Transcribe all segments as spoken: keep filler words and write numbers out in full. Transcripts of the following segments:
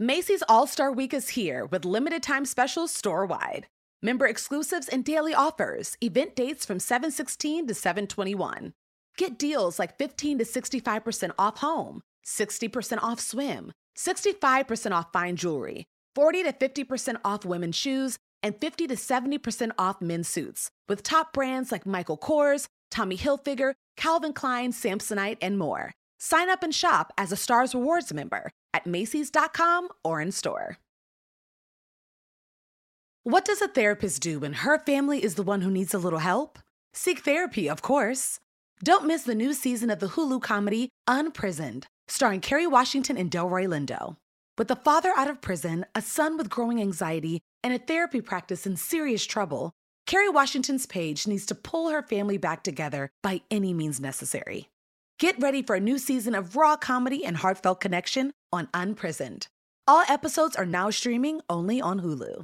Macy's All-Star Week is here with limited-time specials store-wide. Member exclusives and daily offers, event dates from seven sixteen to seven twenty-one. Get deals like fifteen to sixty-five percent off home, sixty percent off swim, sixty-five percent off fine jewelry, forty to fifty percent off women's shoes, and fifty to seventy percent off men's suits, with top brands like Michael Kors, Tommy Hilfiger, Calvin Klein, Samsonite, and more. Sign up and shop as a Stars Rewards member at Macy's dot com or in store. What does a therapist do when her family is the one who needs a little help? Seek therapy, of course. Don't miss the new season of the Hulu comedy Unprisoned, starring Kerry Washington and Delroy Lindo. With a father out of prison, a son with growing anxiety, and a therapy practice in serious trouble, Kerry Washington's Paige needs to pull her family back together by any means necessary. Get ready for a new season of raw comedy and heartfelt connection on Unprisoned. All episodes are now streaming only on Hulu.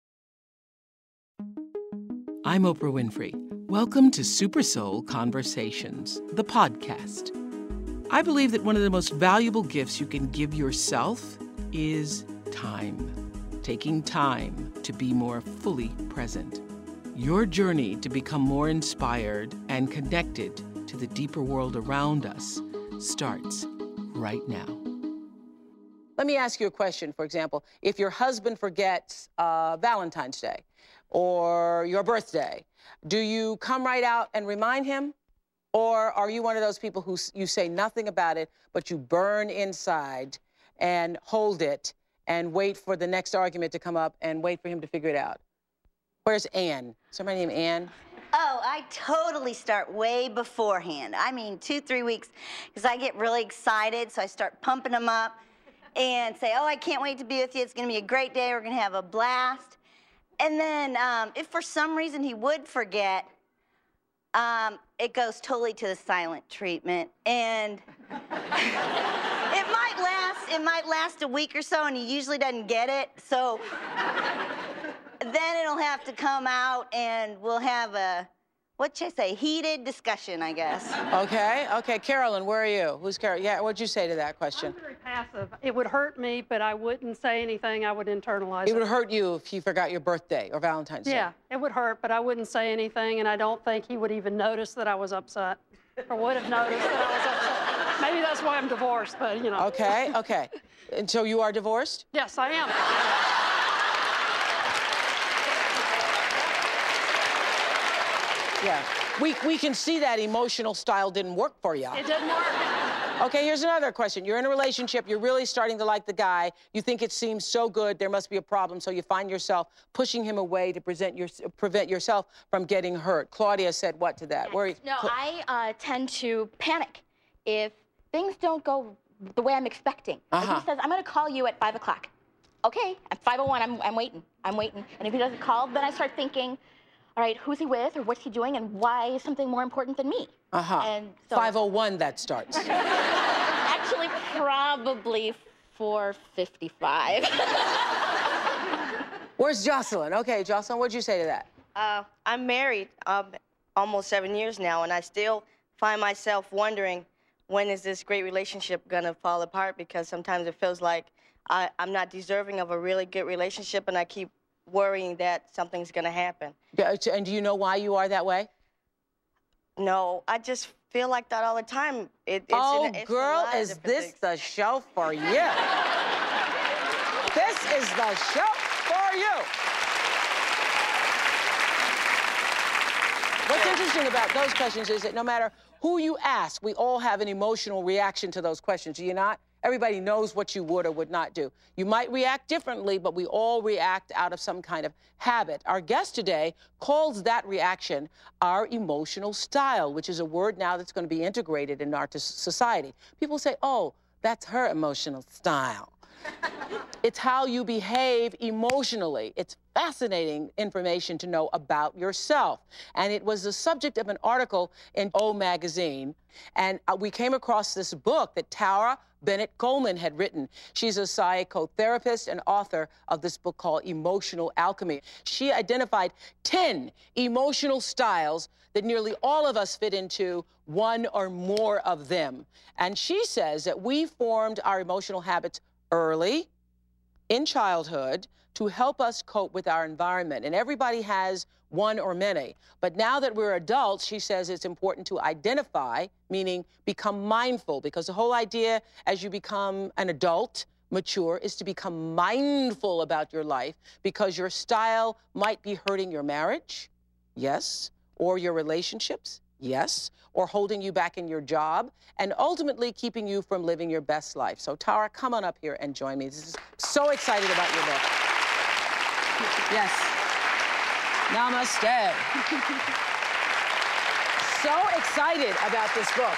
I'm Oprah Winfrey. Welcome to Super Soul Conversations, the podcast. I believe that one of the most valuable gifts you can give yourself is time. Taking time to be more fully present. Your journey to become more inspired and connected to the deeper world around us starts right now. Let me ask you a question. For example, if your husband forgets uh, Valentine's Day or your birthday, do you come right out and remind him? Or are you one of those people who you say nothing about it, but you burn inside and hold it and wait for the next argument to come up and wait for him to figure it out? Where's Ann? Somebody named Ann? Oh, I totally start way beforehand. I mean, two, three weeks, because I get really excited, so I start pumping him up and say, oh, I can't wait to be with you. It's going to be a great day. We're going to have a blast. And then um, if for some reason he would forget, um, it goes totally to the silent treatment. And it might last, it might last a week or so, and he usually doesn't get it. So then it'll have to come out, and we'll have a, what'd you say, heated discussion, I guess. Okay, okay. Carolyn, where are you? Who's Carolyn? Yeah, what'd you say to that question? I'm very passive. It would hurt me, but I wouldn't say anything. I would internalize it. It would hurt you if you forgot your birthday or Valentine's Day. Yeah, it would hurt, but I wouldn't say anything, and I don't think he would even notice that I was upset, or would have noticed that I was upset. Maybe that's why I'm divorced, but, you know. Okay, okay. And so you are divorced? Yes, I am. Yeah, we, we can see that emotional style didn't work for you. It didn't work. Okay, here's another question. You're in a relationship, you're really starting to like the guy, you think it seems so good, there must be a problem, so you find yourself pushing him away to present your, prevent yourself from getting hurt. Claudia said what to that? Where, no, I uh, tend to panic if things don't go the way I'm expecting. Uh-huh. Like he says, I'm gonna call you at five o'clock. Okay, at five oh one, I'm, I'm waiting, I'm waiting. And if he doesn't call, then I start thinking, all right, who's he with, or what's he doing, and why is something more important than me? Uh-huh. And so, five oh one that starts. Actually, probably four fifty-five. Where's Jocelyn? Okay, Jocelyn, what'd you say to that? Uh, I'm married um, almost seven years now, and I still find myself wondering, when is this great relationship gonna fall apart? Because sometimes it feels like I, I'm not deserving of a really good relationship, and I keep worrying that something's gonna happen. Yeah, and do you know why you are that way? No, I just feel like that all the time. It, it's oh, in, it's girl, is this things. the show for you? This is the show for you. What's interesting about those questions is that no matter who you ask, we all have an emotional reaction to those questions, do you not? Everybody knows what you would or would not do. You might react differently, but we all react out of some kind of habit. Our guest today calls that reaction our emotional style, which is a word now that's going to be integrated in our society. People say, oh, that's her emotional style. It's how you behave emotionally. It's fascinating information to know about yourself. And it was the subject of an article in O Magazine. And uh, we came across this book that Tara Bennett Coleman had written. She's a psychotherapist and author of this book called Emotional Alchemy. She identified ten emotional styles that nearly all of us fit into, one or more of them. And she says that we formed our emotional habits early, in childhood to help us cope with our environment. And everybody has one or many. But now that we're adults, she says it's important to identify, meaning become mindful, because the whole idea as you become an adult, mature, is to become mindful about your life, because your style might be hurting your marriage, yes, or your relationships, yes, or holding you back in your job, and ultimately keeping you from living your best life. So Tara, come on up here and join me. This is so excited about your book. Yes. Namaste. So excited about this book.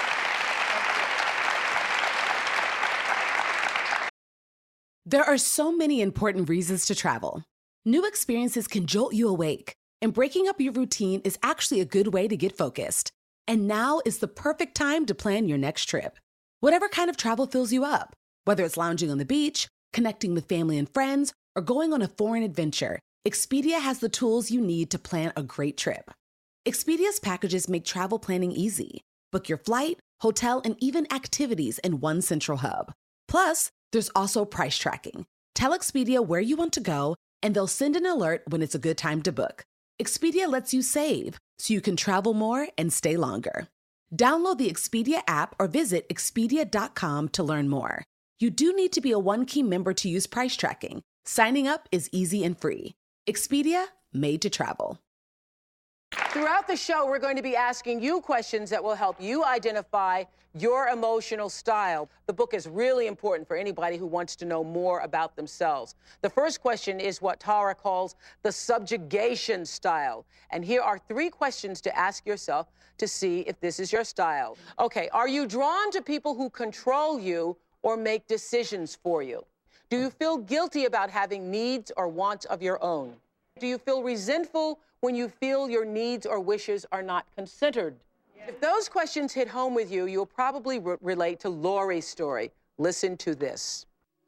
There are so many important reasons to travel. New experiences can jolt you awake, and breaking up your routine is actually a good way to get focused. And now is the perfect time to plan your next trip. Whatever kind of travel fills you up, whether it's lounging on the beach, connecting with family and friends, or going on a foreign adventure, Expedia has the tools you need to plan a great trip. Expedia's packages make travel planning easy. Book your flight, hotel, and even activities in one central hub. Plus, there's also price tracking. Tell Expedia where you want to go, and they'll send an alert when it's a good time to book. Expedia lets you save, so you can travel more and stay longer. Download the Expedia app or visit Expedia dot com to learn more. You do need to be a One Key member to use price tracking. Signing up is easy and free. Expedia, made to travel. Throughout the show, we're going to be asking you questions that will help you identify your emotional style. The book is really important for anybody who wants to know more about themselves. The first question is what Tara calls the subjugation style. And here are three questions to ask yourself to see if this is your style. Okay, are you drawn to people who control you or make decisions for you? Do you feel guilty about having needs or wants of your own? Do you feel resentful when you feel your needs or wishes are not considered? Yeah. If those questions hit home with you, you'll probably re- relate to Lori's story. Listen to this.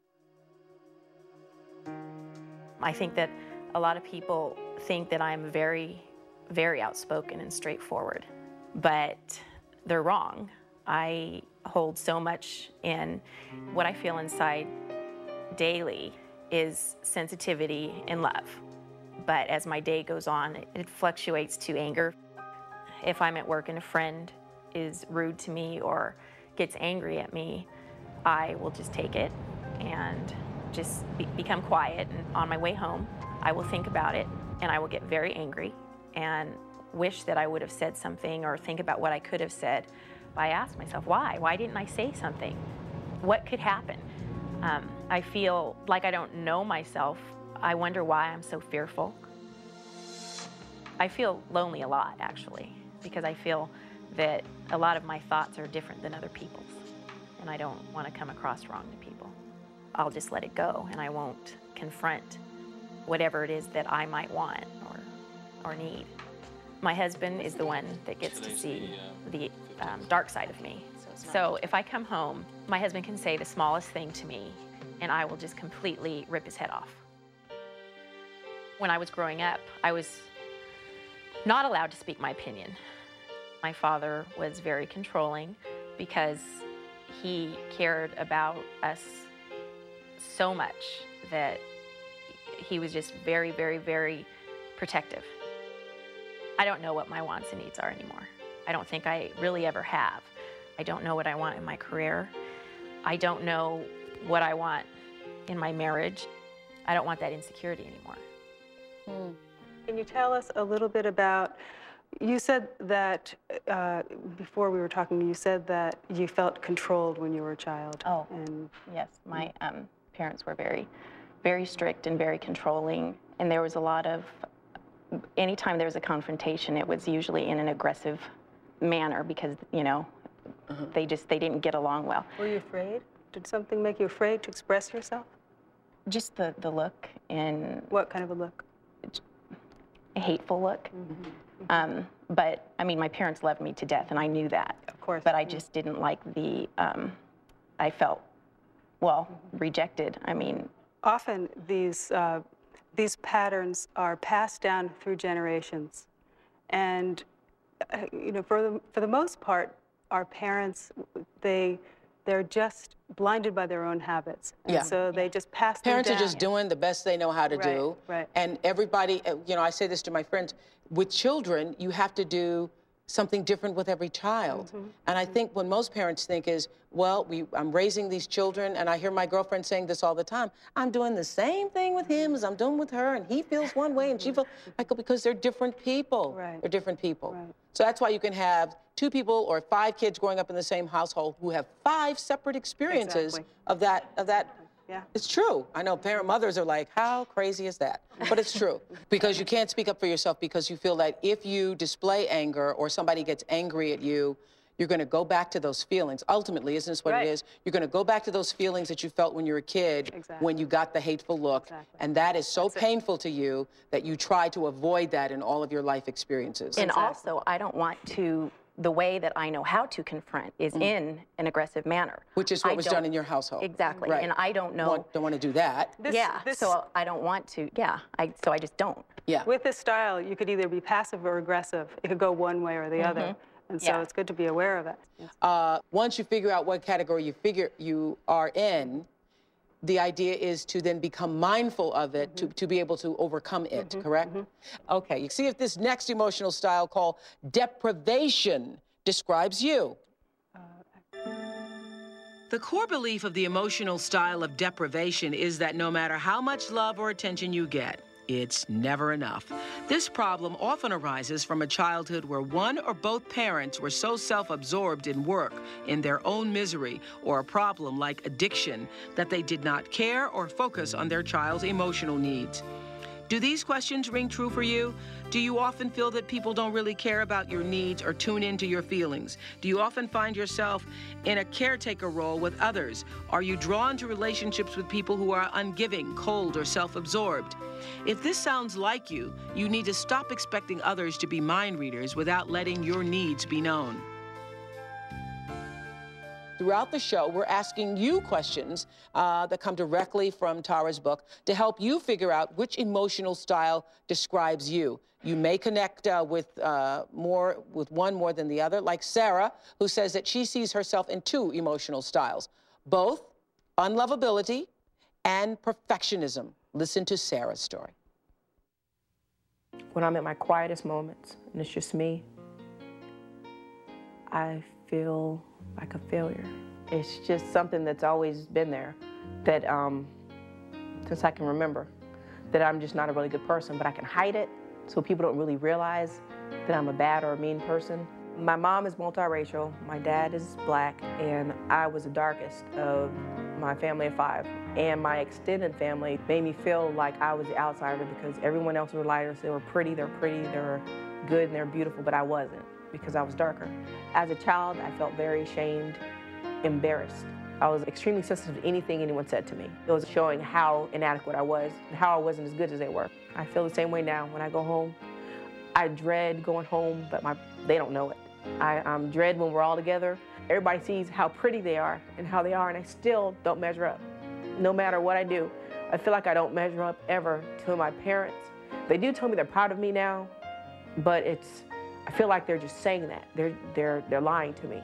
I think that a lot of people think that I'm very, very outspoken and straightforward, but they're wrong. I hold so much in. What I feel inside daily is sensitivity and love. But as my day goes on, it fluctuates to anger. If I'm at work and a friend is rude to me or gets angry at me, I will just take it and just be become quiet. And on my way home, I will think about it and I will get very angry and wish that I would have said something or think about what I could have said. But I ask myself, why? Why didn't I say something? What could happen? Um, I feel like I don't know myself. I wonder why I'm so fearful. I feel lonely a lot, actually, because I feel that a lot of my thoughts are different than other people's, and I don't want to come across wrong to people. I'll just let it go, and I won't confront whatever it is that I might want or, or need. My husband is the one that gets to see the um, dark side of me. So if I come home, my husband can say the smallest thing to me, and I will just completely rip his head off. When I was growing up, I was not allowed to speak my opinion. My father was very controlling because he cared about us so much that he was just very, very, very protective. I don't know what my wants and needs are anymore. I don't think I really ever have. I don't know what I want in my career. I don't know what I want in my marriage. I don't want that insecurity anymore. Hmm. Can you tell us a little bit about, you said that, uh, before we were talking, you said that you felt controlled when you were a child. Oh, and yes. My um, parents were very, very strict and very controlling. And there was a lot of, anytime there was a confrontation, it was usually in an aggressive manner because, you know, uh-huh. they just, they didn't get along well. Were you afraid? Did something make you afraid to express yourself? Just the, the look and... What kind of a look? A hateful look. Mm-hmm. Um, but, I mean, my parents loved me to death, and I knew that. Of course. But I just didn't like the, um, I felt, well, mm-hmm. rejected. I mean... Often these, uh, these patterns are passed down through generations. And, uh, you know, for the, for the most part, our parents, they, they're just blinded by their own habits. And Yeah. so they just pass them Parents down. are just doing the best they know how to Right, do. right. And everybody, uh, you know, I say this to my friends, with children, you have to do something different with every child. Mm-hmm. And I think what most parents think is, well, we, I'm raising these children, and I hear my girlfriend saying this all the time, I'm doing the same thing with him as I'm doing with her, and he feels one way and she feels, I go, because they're different people. Right. They're different people. Right. So that's why you can have two people or five kids growing up in the same household who have five separate experiences Exactly. of that, of that. Yeah. It's true. I know parent mothers are like, how crazy is that? But it's true. Because you can't speak up for yourself because you feel that if you display anger or somebody gets angry at you, you're going to go back to those feelings. Ultimately, isn't this what Right. it is? You're going to go back to those feelings that you felt when you were a kid, Exactly. when you got the hateful look. Exactly. And that is so That's it. painful to you that you try to avoid that in all of your life experiences. And Exactly. also, I don't want to, the way that I know how to confront is in an aggressive manner. Which is what I was don't- done in your household. Exactly. Right. And I don't know. Want- don't want to do that. This- yeah. this- So I don't want to. Yeah. I, so I just don't. Yeah. With this style, you could either be passive or aggressive. It could go one way or the other. And so Yeah. it's good to be aware of it. Uh, once you figure out what category you figure you are in, the idea is to then become mindful of it to, to be able to overcome it, correct? Okay, you see if this next emotional style called deprivation describes you. The core belief of the emotional style of deprivation is that no matter how much love or attention you get, it's never enough. This problem often arises from a childhood where one or both parents were so self-absorbed in work, in their own misery, or a problem like addiction, that they did not care or focus on their child's emotional needs. Do these questions ring true for you? Do you often feel that people don't really care about your needs or tune into your feelings? Do you often find yourself in a caretaker role with others? Are you drawn to relationships with people who are ungiving, cold, or self-absorbed? If this sounds like you, you need to stop expecting others to be mind readers without letting your needs be known. Throughout the show, we're asking you questions uh, that come directly from Tara's book to help you figure out which emotional style describes you. You may connect uh, with uh, more with one more than the other, like Sarah, who says that she sees herself in two emotional styles, both unlovability and perfectionism. Listen to Sarah's story. When I'm at my quietest moments, and it's just me, I feel like a failure. It's just something that's always been there, that um, since I can remember, that I'm just not a really good person, but I can hide it so people don't really realize that I'm a bad or a mean person. My mom is multiracial, my dad is black, and I was the darkest of my family of five. And my extended family made me feel like I was the outsider because everyone else was lighter, so they were pretty, they're pretty, they're good, and they're beautiful, but I wasn't because I was darker. As a child, I felt very ashamed, embarrassed. I was extremely sensitive to anything anyone said to me. It was showing how inadequate I was and how I wasn't as good as they were. I feel the same way now. When I go home, I dread going home, but my, they don't know it. I um, dread when we're all together. Everybody sees how pretty they are and how they are, and I still don't measure up. No matter what I do, I feel like I don't measure up ever to my parents. They do tell me they're proud of me now, but it's, I feel like they're just saying that. They're, they're, they're lying to me.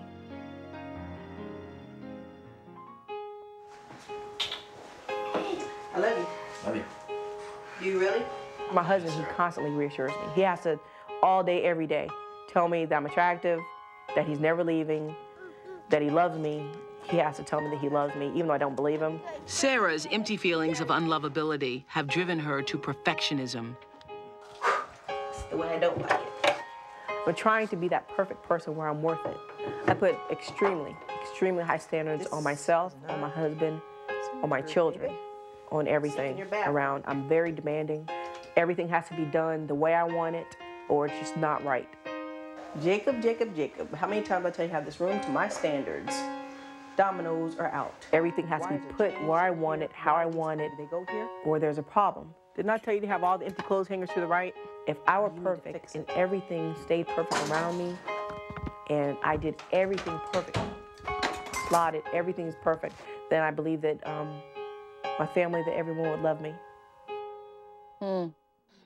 I love you. Love you. Do you really? My husband, he constantly reassures me. He has to, all day, every day, tell me that I'm attractive, that he's never leaving, that he loves me. He has to tell me that he loves me, even though I don't believe him. Sarah's empty feelings of unlovability have driven her to perfectionism. It's the way I don't like it. But trying to be that perfect person where I'm worth it. I put extremely, extremely high standards on myself, on my husband, on my children, on everything around. I'm very demanding. Everything has to be done the way I want it, or it's just not right. Jacob, Jacob, Jacob, how many times I tell you have this room to my standards? Dominoes are out. Everything has to be put where I want it, how I want it, or there's a problem. Didn't I tell you to have all the empty clothes hangers to the right? If I were perfect and everything stayed perfect around me, and I did everything perfect, slotted, everything is perfect, then I believe that um, my family, that everyone would love me. Hmm.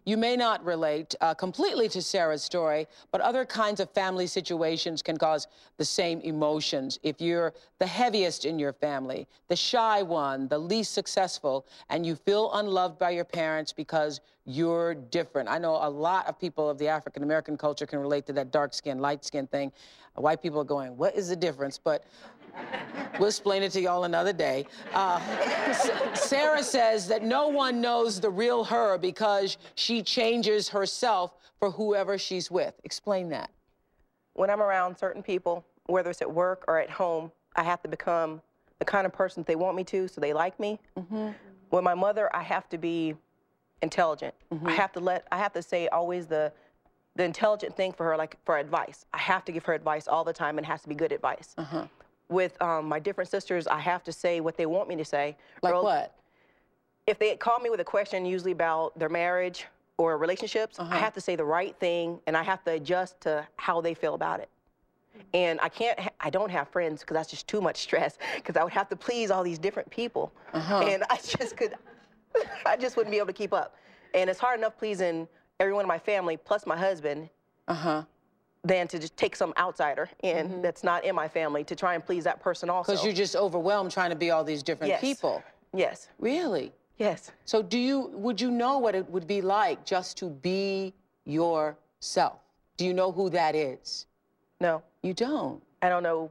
You may not relate uh, completely to Sarah's story, but other kinds of family situations can cause the same emotions. If you're the heaviest in your family, the shy one, the least successful, and you feel unloved by your parents because you're different. I know a lot of people of the African-American culture can relate to that dark skin, light skin thing. White people are going, what is the difference? But we'll explain it to y'all another day. Uh, Sarah says that no one knows the real her because she changes herself for whoever she's with. Explain that. When I'm around certain people, whether it's at work or at home, I have to become the kind of person they want me to, so they like me. Mm-hmm. With my mother, I have to be intelligent. Mm-hmm. I have to let, I have to say always the, the intelligent thing for her, like for advice. I have to give her advice all the time, and it has to be good advice. Uh-huh. With um, my different sisters, I have to say what they want me to say. Like or, what? If they call me with a question, usually about their marriage or relationships, uh-huh. I have to say the right thing, and I have to adjust to how they feel about it. And I can't, ha I don't have friends because that's just too much stress, because I would have to please all these different people. Uh-huh. And I just could, I just wouldn't be able to keep up. And it's hard enough pleasing everyone in my family, plus my husband. Uh-huh. Than to just take some outsider in mm-hmm. that's not in my family to try and please that person also. Because you're just overwhelmed trying to be all these different yes. people. Yes. Really? Yes. So do you, would you know what it would be like just to be yourself? Do you know who that is? No. You don't? I don't know.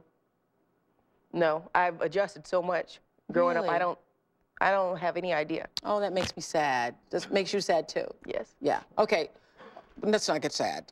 No, I've adjusted so much growing really? up. I don't, I don't have any idea. Oh, that makes me sad. That makes you sad too? Yes. Yeah, okay. Let's not get sad.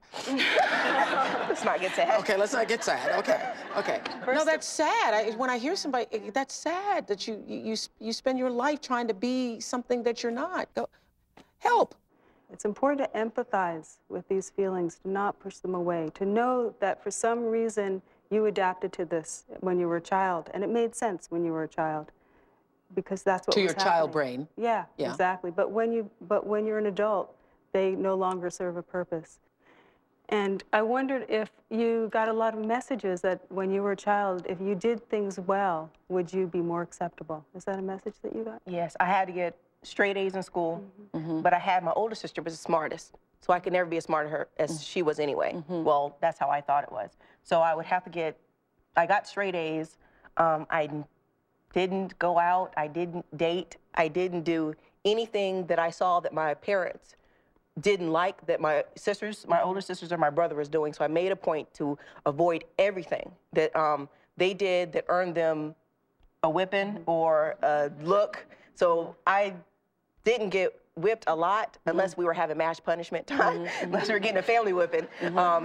Let's not get sad. Okay, let's not get sad. Okay, okay. First no, that's sad. I, when I hear somebody, that's sad that you, you you spend your life trying to be something that you're not. Go, help. It's important to empathize with these feelings, to not push them away, to know that for some reason you adapted to this when you were a child, and it made sense when you were a child, because that's what to was your happening. child brain. Yeah, yeah, exactly. But when you but when you're an adult, they no longer serve a purpose. And I wondered if you got a lot of messages that when you were a child, if you did things well, would you be more acceptable? Is that a message that you got? Yes, I had to get straight A's in school, mm-hmm. but I had my older sister was the smartest, so I could never be as smart as her as mm-hmm. she was anyway. Mm-hmm. Well, that's how I thought it was. So I would have to get, I got straight A's. Um, I didn't go out, I didn't date, I didn't do anything that I saw that my parents didn't like that my sisters, my older sisters or my brother was doing. So I made a point to avoid everything that um, they did that earned them a whipping or a look. So I didn't get whipped a lot unless we were having mash punishment time, mm-hmm. unless we were getting a family whipping. Mm-hmm. um,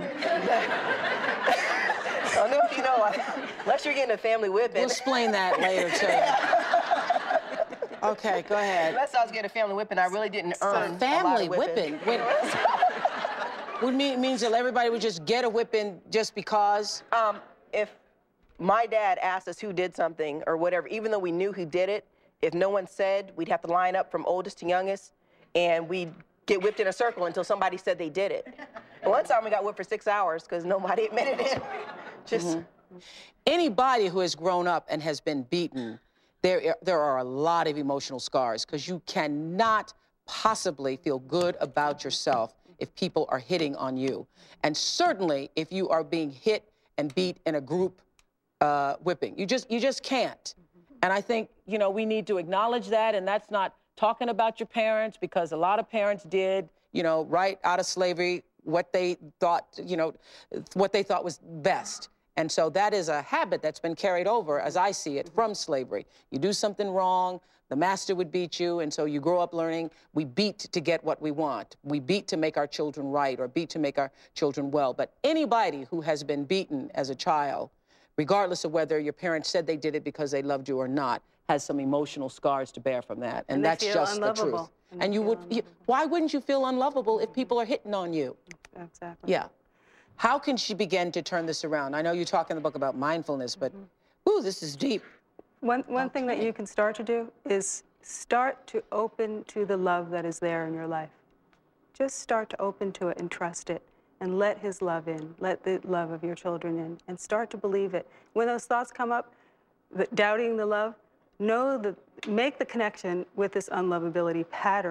I don't know if you know, unless you're getting a family whipping. We'll explain that later too. Okay, go ahead. Unless I was getting a family whipping, I really didn't earn so family a lot of whipping. whipping. Would mean means that everybody would just get a whipping just because? Um, if my dad asked us who did something or whatever, even though we knew who did it, if no one said, we'd have to line up from oldest to youngest, and we'd get whipped in a circle until somebody said they did it. And one time we got whipped for six hours because nobody admitted it. Just mm-hmm. Anybody who has grown up and has been beaten, there, there are a lot of emotional scars because you cannot possibly feel good about yourself if people are hitting on you. And certainly if you are being hit and beat in a group uh, whipping. You just, you just can't. And I think, you know, we need to acknowledge that, and that's not talking about your parents, because a lot of parents did, you know, right out of slavery, what they thought, you know, what they thought was best. And so that is a habit that's been carried over, as I see it, from slavery. You do something wrong, the master would beat you, and so you grow up learning, we beat to get what we want. We beat to make our children right, or beat to make our children well. But anybody who has been beaten as a child, regardless of whether your parents said they did it because they loved you or not, has some emotional scars to bear from that. And, and that's just the truth. And, and you would, you, why wouldn't you feel unlovable if people are hitting on you? Exactly. Yeah. How can she begin to turn this around? I know you talk in the book about mindfulness, but, mm-hmm. ooh, this is deep. One, one okay. thing that you can start to do is start to open to the love that is there in your life. Just start to open to it and trust it, and let his love in, let the love of your children in, and start to believe it. When those thoughts come up, the, doubting the love, know that, make the connection with this unlovability pattern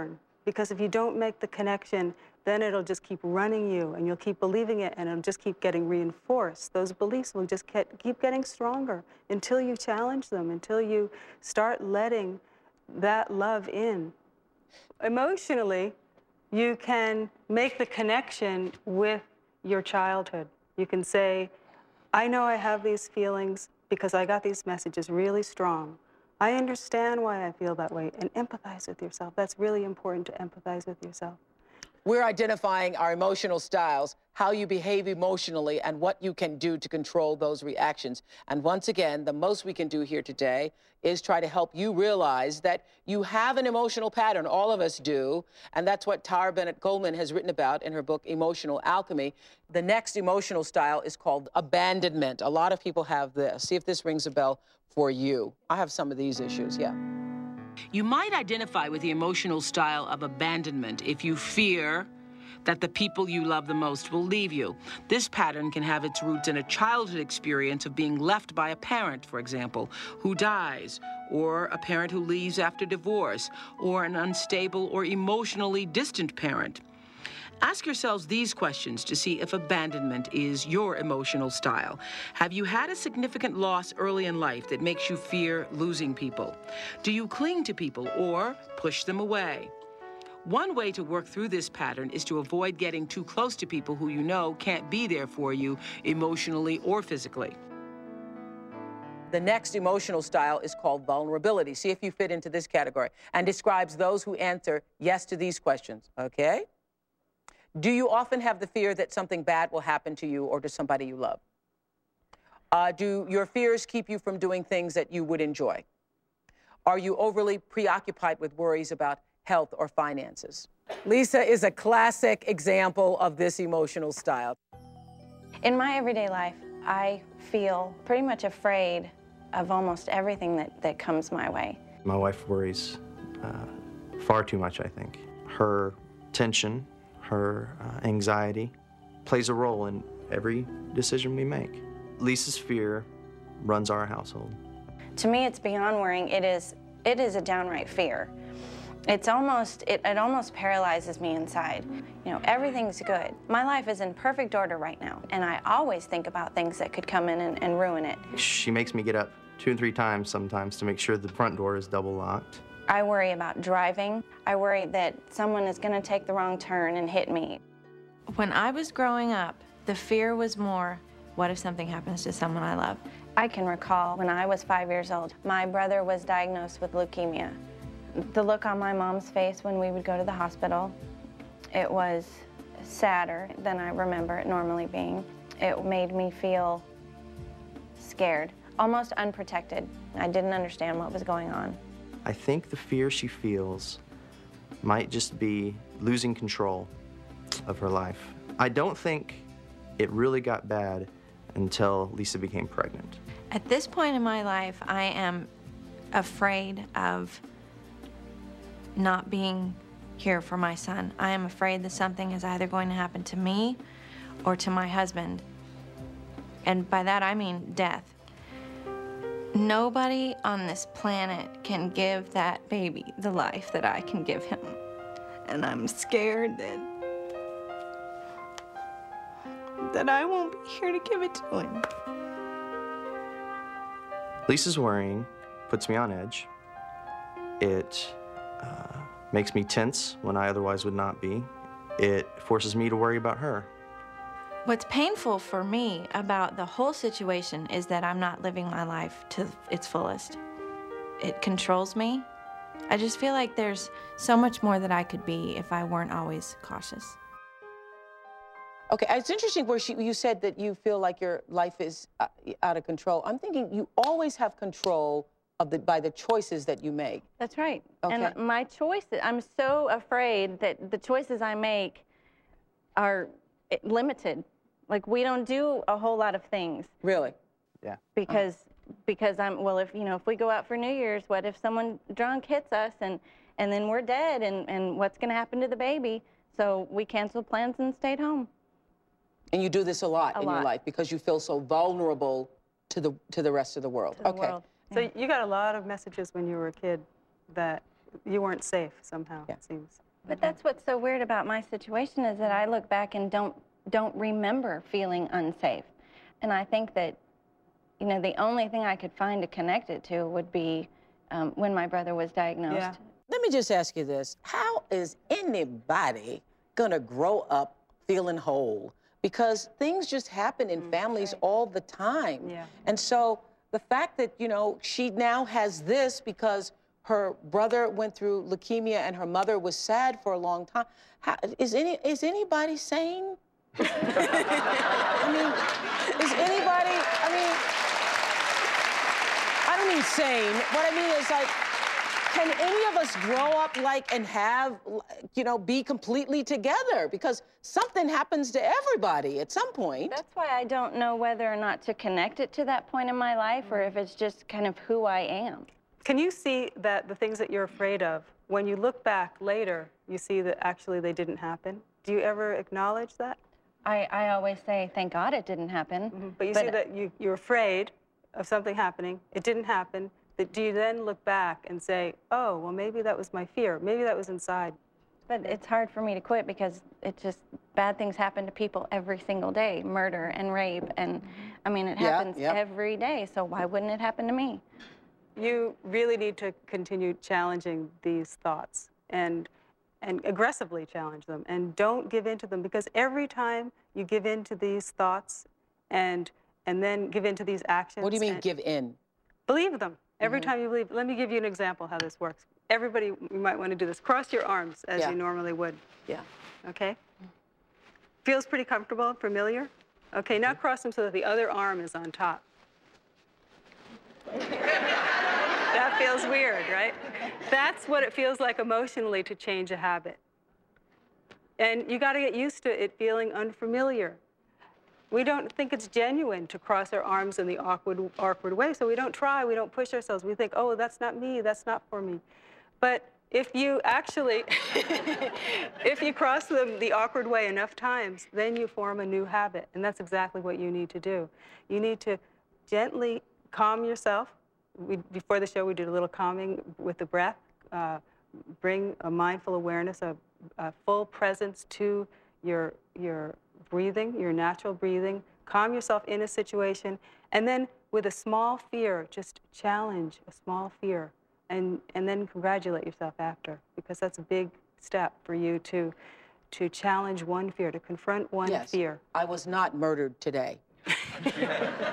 Because if you don't make the connection, then it'll just keep running you, and you'll keep believing it, and it'll just keep getting reinforced. Those beliefs will just get, keep getting stronger until you challenge them, until you start letting that love in. Emotionally, you can make the connection with your childhood. You can say, I know I have these feelings because I got these messages really strong. I understand why I feel that way, and empathize with yourself. That's really important, to empathize with yourself. We're identifying our emotional styles, how you behave emotionally, and what you can do to control those reactions. And once again, the most we can do here today is try to help you realize that you have an emotional pattern. All of us do. And that's what Tara Bennett Coleman has written about in her book, Emotional Alchemy. The next emotional style is called abandonment. A lot of people have this. See if this rings a bell for you. I have some of these issues, yeah. You might identify with the emotional style of abandonment if you fear that the people you love the most will leave you. This pattern can have its roots in a childhood experience of being left by a parent, for example, who dies, or a parent who leaves after divorce, or an unstable or emotionally distant parent. Ask yourselves these questions to see if abandonment is your emotional style. Have you had a significant loss early in life that makes you fear losing people? Do you cling to people or push them away? One way to work through this pattern is to avoid getting too close to people who you know can't be there for you emotionally or physically. The next emotional style is called vulnerability. See if you fit into this category, and describes those who answer yes to these questions, okay? Do you often have the fear that something bad will happen to you or to somebody you love? Uh, do your fears keep you from doing things that you would enjoy? Are you overly preoccupied with worries about health or finances? Lisa is a classic example of this emotional style. In my everyday life, I feel pretty much afraid of almost everything that, that comes my way. My wife worries uh, far too much, I think. Her tension, her uh, anxiety plays a role in every decision we make. Lisa's fear runs our household. To me, it's beyond worrying. It is, it is a downright fear. It's almost, it, it almost paralyzes me inside. You know, everything's good. My life is in perfect order right now, and I always think about things that could come in and, and ruin it. She makes me get up two and three times sometimes to make sure the front door is double locked. I worry about driving. I worry that someone is going to take the wrong turn and hit me. When I was growing up, the fear was more, what if something happens to someone I love? I can recall when I was five years old, my brother was diagnosed with leukemia. The look on my mom's face when we would go to the hospital, it was sadder than I remember it normally being. It made me feel scared, almost unprotected. I didn't understand what was going on. I think the fear she feels might just be losing control of her life. I don't think it really got bad until Lisa became pregnant. At this point in my life, I am afraid of not being here for my son. I am afraid that something is either going to happen to me or to my husband. And by that I mean death. Nobody on this planet can give that baby the life that I can give him. And I'm scared that, that I won't be here to give it to him. Lisa's worrying puts me on edge. It uh, makes me tense when I otherwise would not be. It forces me to worry about her. What's painful for me about the whole situation is that I'm not living my life to its fullest. It controls me. I just feel like there's so much more that I could be if I weren't always cautious. Okay, it's interesting where she, you said that you feel like your life is uh, out of control. I'm thinking you always have control of the, by the choices that you make. That's right. Okay. And my choices, I'm so afraid that the choices I make are limited. Like, we don't do a whole lot of things. Really? Yeah. Because, because I'm, well, if, you know, if we go out for New Year's, what if someone drunk hits us and, and then we're dead, and, and what's going to happen to the baby? So we canceled plans and stayed home. And you do this a lot A in lot. your life because you feel so vulnerable to the, to the rest of the world. To the Okay. world. So Yeah. you got a lot of messages when you were a kid that you weren't safe somehow, Yeah. it seems. But that's what's so weird about my situation is that I look back and don't don't remember feeling unsafe. And I think that, you know, the only thing I could find to connect it to would be um, when my brother was diagnosed. Yeah. Let me just ask you this. How is anybody gonna grow up feeling whole? Because things just happen in families right. all the time. Yeah. And so the fact that, you know, she now has this because her brother went through leukemia and her mother was sad for a long time. How, is any is anybody sane? I mean, is anybody, I mean, I don't mean sane. What I mean is like, can any of us grow up like and have, you know, be completely together? Because something happens to everybody at some point. That's why I don't know whether or not to connect it to that point in my life or if it's just kind of who I am. Can you see that the things that you're afraid of, when you look back later, you see that actually they didn't happen? Do you ever acknowledge that? I, I always say, thank God it didn't happen. Mm-hmm. But you but, see that you, you're afraid of something happening, it didn't happen. That do you then look back and say, oh, well, maybe that was my fear, maybe that was inside? But it's hard for me to quit because it just, bad things happen to people every single day, murder and rape, and I mean, it yeah, happens yeah. every day, so why wouldn't it happen to me? You really need to continue challenging these thoughts and and aggressively challenge them, and don't give in to them, because every time you give in to these thoughts and and then give in to these actions. What do you mean give in? Believe them. Every Mm-hmm. time you believe. Let me give you an example how this works. Everybody, you might want to do this. Cross your arms as yeah. you normally would. Yeah. Okay? Feels pretty comfortable, familiar? Okay, now cross them so that the other arm is on top. That feels weird, right? That's what it feels like emotionally to change a habit. And you got to get used to it feeling unfamiliar. We don't think it's genuine to cross our arms in the awkward, awkward way, so we don't try, we don't push ourselves. We think, oh, that's not me, that's not for me. But if you actually, if you cross them the awkward way enough times, then you form a new habit, and that's exactly what you need to do. You need to gently calm yourself. We, before the show, we did a little calming with the breath. Uh, bring a mindful awareness, a, a full presence to your, your breathing, your natural breathing. Calm yourself in a situation, and then with a small fear, just challenge a small fear, and, and then congratulate yourself after, because that's a big step for you to, to challenge one fear, to confront one yes. fear. I was not murdered today. Yeah.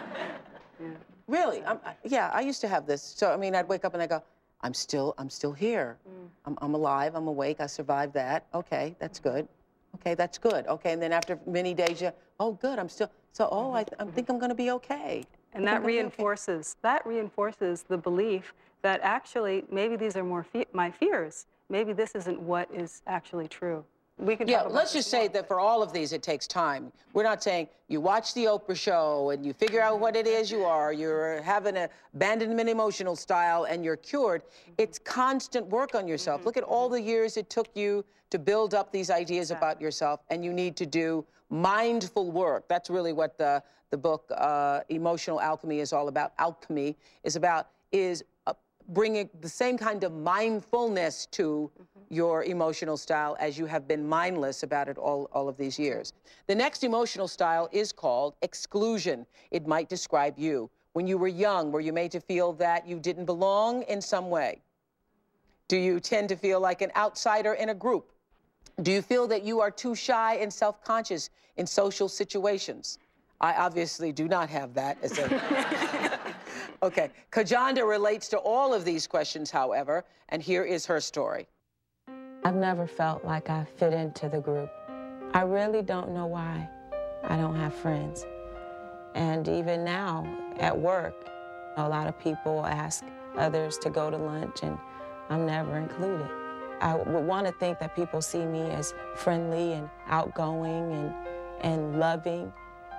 Really? I'm, yeah, I used to have this. So, I mean, I'd wake up and I go, I'm still, I'm still here. Mm. I'm, I'm alive, I'm awake, I survived that. Okay, that's good. Okay, that's good. Okay, and then after many days, you, oh, good, I'm still, so, oh, I, I think I'm gonna be okay. And that reinforces, okay. that reinforces the belief that actually, maybe these are more fe my fears. Maybe this isn't what is actually true. We can yeah, talk about let's just say that for all of these, it takes time. We're not saying you watch the Oprah show and you figure out what it is you are, you're having an abandonment emotional style and you're cured. It's constant work on yourself. Mm-hmm. Look at all the years it took you to build up these ideas exactly. about yourself, and you need to do mindful work. That's really what the, the book, uh, Emotional Alchemy, is all about. Alchemy is about, is uh, bringing the same kind of mindfulness to mm-hmm. your emotional style as you have been mindless about it all, all of these years. The next emotional style is called exclusion. It might describe you. When you were young, were you made to feel that you didn't belong in some way? Do you tend to feel like an outsider in a group? Do you feel that you are too shy and self-conscious in social situations? I obviously do not have that as a... Okay, Kajanda relates to all of these questions, however, and here is her story. I've never felt like I fit into the group. I really don't know why I don't have friends. And even now, at work, a lot of people ask others to go to lunch, and I'm never included. I would want to think that people see me as friendly and outgoing and, and loving.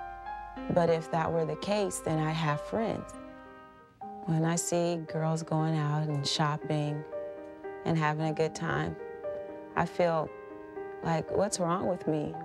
But if that were the case, then I'd have friends. When I see girls going out and shopping and having a good time, I feel like, what's wrong with me?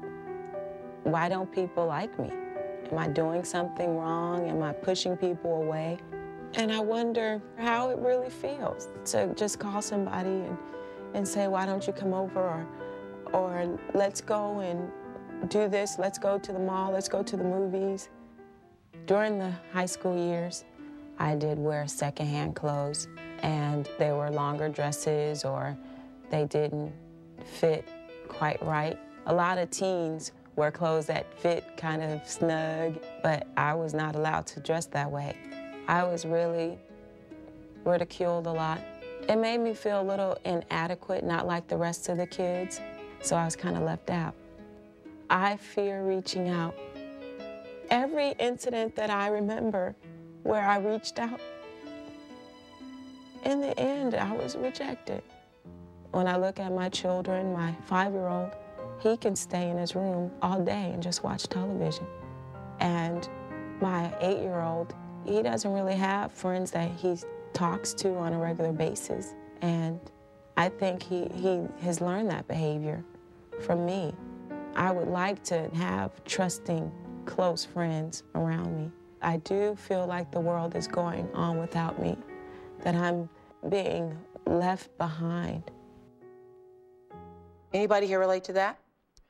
Why don't people like me? Am I doing something wrong? Am I pushing people away? And I wonder how it really feels to just call somebody and, and say, why don't you come over? Or, or let's go and do this, let's go to the mall, let's go to the movies. During the high school years, I did wear secondhand clothes, and they were longer dresses or they didn't fit quite right. A lot of teens wear clothes that fit kind of snug, but I was not allowed to dress that way. I was really ridiculed a lot. It made me feel a little inadequate, not like the rest of the kids, so I was kind of left out. I fear reaching out. Every incident that I remember where I reached out, in the end, I was rejected. When I look at my children, my five-year-old, he can stay in his room all day and just watch television. And my eight-year-old, he doesn't really have friends that he talks to on a regular basis. And I think he, he has learned that behavior from me. I would like to have trusting, close friends around me. I do feel like the world is going on without me, that I'm being left behind. Anybody here relate to that?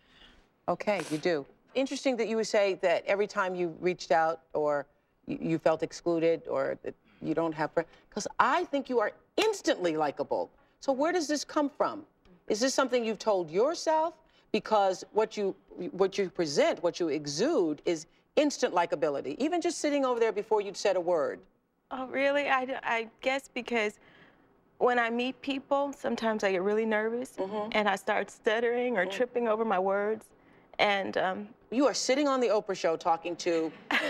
Okay, you do. Interesting that you would say that every time you reached out or you, you felt excluded or that you don't have friends, because I think you are instantly likable. So where does this come from? Is this something you've told yourself? Because what you, what you present, what you exude is instant likability, even just sitting over there before you'd said a word. Oh, really? I, I guess because when I meet people, sometimes I get really nervous, mm-hmm. and I start stuttering or mm-hmm. tripping over my words. And um, you are sitting on the Oprah show talking to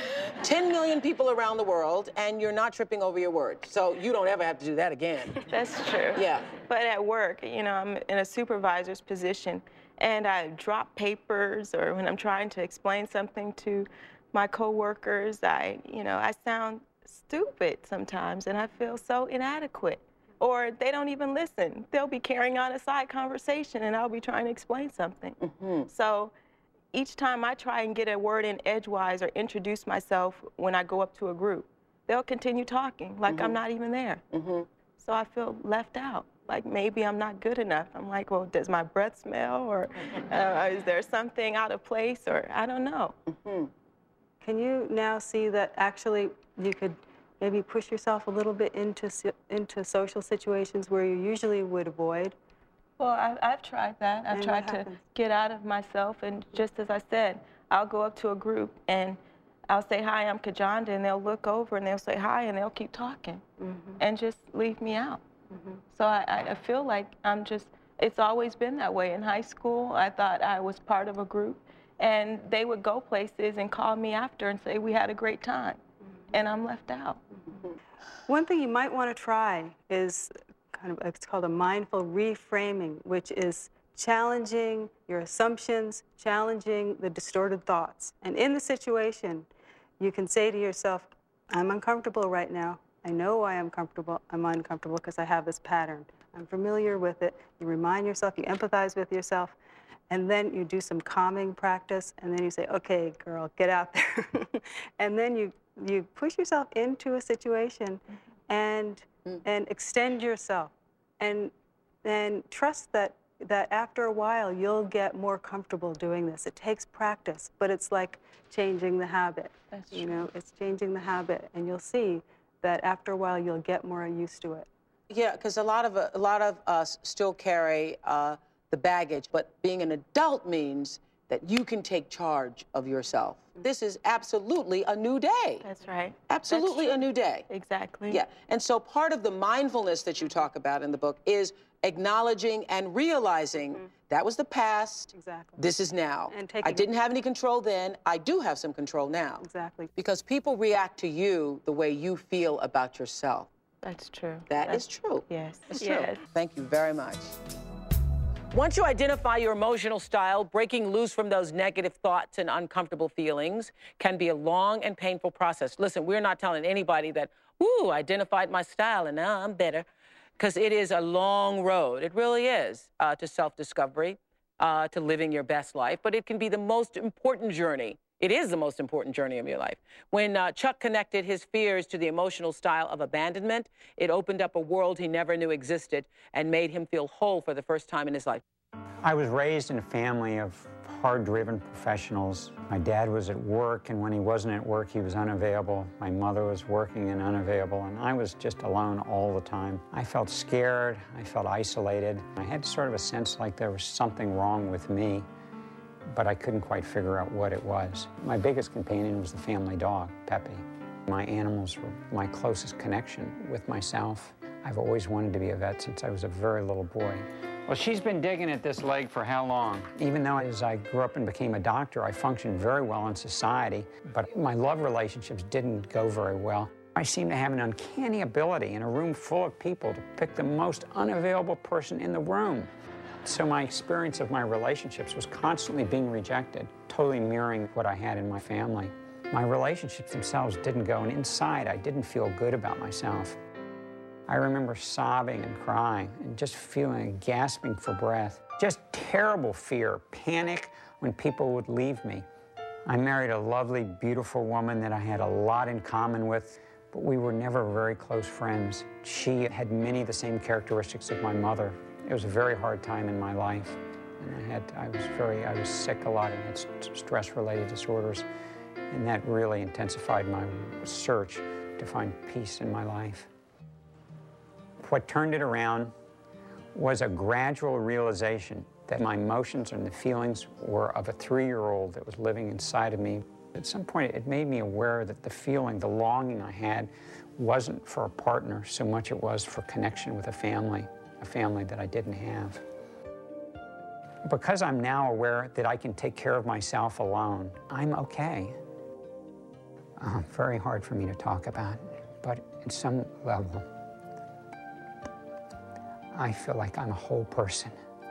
ten million people around the world, and you're not tripping over your words. So you don't ever have to do that again. That's true. Yeah. But at work, you know, I'm in a supervisor's position, and I drop papers, or when I'm trying to explain something to my coworkers, I, you know, I sound stupid sometimes, and I feel so inadequate. Or they don't even listen. They'll be carrying on a side conversation, and I'll be trying to explain something. Mm-hmm. So each time I try and get a word in edgewise or introduce myself when I go up to a group, they'll continue talking like mm-hmm. I'm not even there. Mm-hmm. So I feel left out. Like maybe I'm not good enough. I'm like, well, does my breath smell? Or uh, is there something out of place? Or I don't know. Mm-hmm. Can you now see that actually you could maybe push yourself a little bit into, into social situations where you usually would avoid? Well, I, I've tried that. I've And tried to get out of myself. And just as I said, I'll go up to a group and I'll say, hi, I'm Kajanda, and they'll look over and they'll say hi, and they'll keep talking mm-hmm. and just leave me out. Mm-hmm. So I, I feel like I'm just, it's always been that way. In high school, I thought I was part of a group, and they would go places and call me after and say, we had a great time, mm-hmm. and I'm left out. Mm-hmm. One thing you might want to try is kind of, it's called a mindful reframing, which is challenging your assumptions, challenging the distorted thoughts. And in the situation, you can say to yourself, I'm uncomfortable right now. I know why I'm comfortable. I'm uncomfortable because I have this pattern. I'm familiar with it. You remind yourself, you empathize with yourself, and then you do some calming practice, and then you say, okay, girl, get out there. And then you, you push yourself into a situation and, mm. and extend yourself, and, and trust that, that after a while, you'll get more comfortable doing this. It takes practice, but it's like changing the habit. That's you true. know, it's changing the habit, and you'll see that after a while you'll get more used to it. Yeah, because a lot of a lot of us still carry uh, the baggage, but being an adult means that you can take charge of yourself. This is absolutely a new day. That's right. Absolutely That's a new day. Exactly. Yeah, and so part of the mindfulness that you talk about in the book is acknowledging and realizing mm-hmm. that was the past. Exactly. This is now. And taking I didn't have any control then. I do have some control now. Exactly. Because people react to you the way you feel about yourself. That's true. That That's, is true. Yes. It's true. Yes. Thank you very much. Once you identify your emotional style, breaking loose from those negative thoughts and uncomfortable feelings can be a long and painful process. Listen, we're not telling anybody that, ooh, I identified my style and now I'm better, because it is a long road. It really is, uh, to self-discovery, uh, to living your best life. But it can be the most important journey It is the most important journey of your life. When uh, Chuck connected his fears to the emotional style of abandonment, it opened up a world he never knew existed and made him feel whole for the first time in his life. I was raised in a family of hard-driven professionals. My dad was at work, and when he wasn't at work, he was unavailable. My mother was working and unavailable, and I was just alone all the time. I felt scared. I felt isolated. I had sort of a sense like there was something wrong with me, but I couldn't quite figure out what it was. My biggest companion was the family dog, Pepe. My animals were my closest connection with myself. I've always wanted to be a vet since I was a very little boy. Well, she's been digging at this leg for how long? Even though as I grew up and became a doctor, I functioned very well in society, but my love relationships didn't go very well. I seem to have an uncanny ability in a room full of people to pick the most unavailable person in the room. So my experience of my relationships was constantly being rejected, totally mirroring what I had in my family. My relationships themselves didn't go, and inside I didn't feel good about myself. I remember sobbing and crying and just feeling, gasping for breath. Just terrible fear, panic when people would leave me. I married a lovely, beautiful woman that I had a lot in common with, but we were never very close friends. She had many of the same characteristics of my mother. It was a very hard time in my life, and I had, I was very, I was sick a lot and had stress-related disorders, and that really intensified my search to find peace in my life. What turned it around was a gradual realization that my emotions and the feelings were of a three-year-old that was living inside of me. At some point, it made me aware that the feeling, the longing I had wasn't for a partner so much it was for connection with a family, a family that I didn't have. Because I'm now aware that I can take care of myself alone, I'm okay. Uh, very hard for me to talk about, but at some level, I feel like I'm a whole person.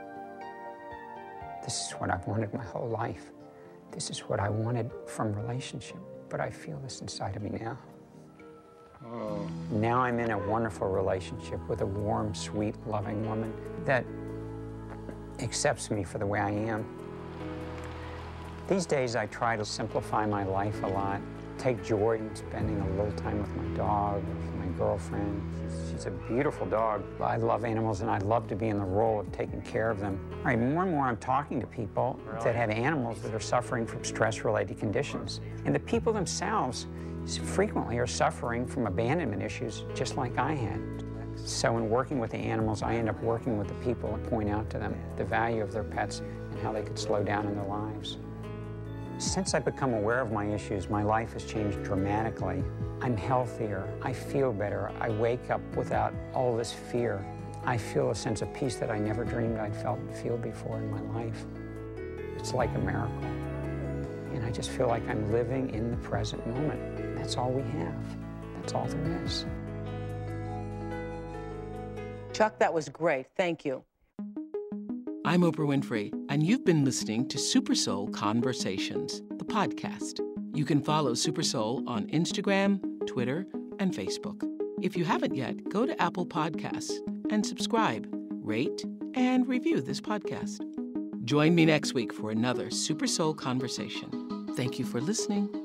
This is what I've wanted my whole life. This is what I wanted from relationship, but I feel this inside of me now. Oh. Now I'm in a wonderful relationship with a warm, sweet, loving woman that accepts me for the way I am. These days I try to simplify my life a lot, take joy in spending a little time with my dog, with my girlfriend. She's a beautiful dog. I love animals, and I love to be in the role of taking care of them. All right, more and more I'm talking to people really? that have animals that are suffering from stress-related conditions. And the people themselves frequently are suffering from abandonment issues just like I had. So in working with the animals, I end up working with the people and point out to them the value of their pets and how they could slow down in their lives. Since I've become aware of my issues, my life has changed dramatically. I'm healthier, I feel better, I wake up without all this fear. I feel a sense of peace that I never dreamed I'd felt and feel before in my life. It's like a miracle. And I just feel like I'm living in the present moment. That's all we have. That's all there is. Chuck, that was great. Thank you. I'm Oprah Winfrey, and you've been listening to Super Soul Conversations, the podcast. You can follow Super Soul on Instagram, Twitter, and Facebook. If you haven't yet, go to Apple Podcasts and subscribe, rate, and review this podcast. Join me next week for another Super Soul Conversation. Thank you for listening.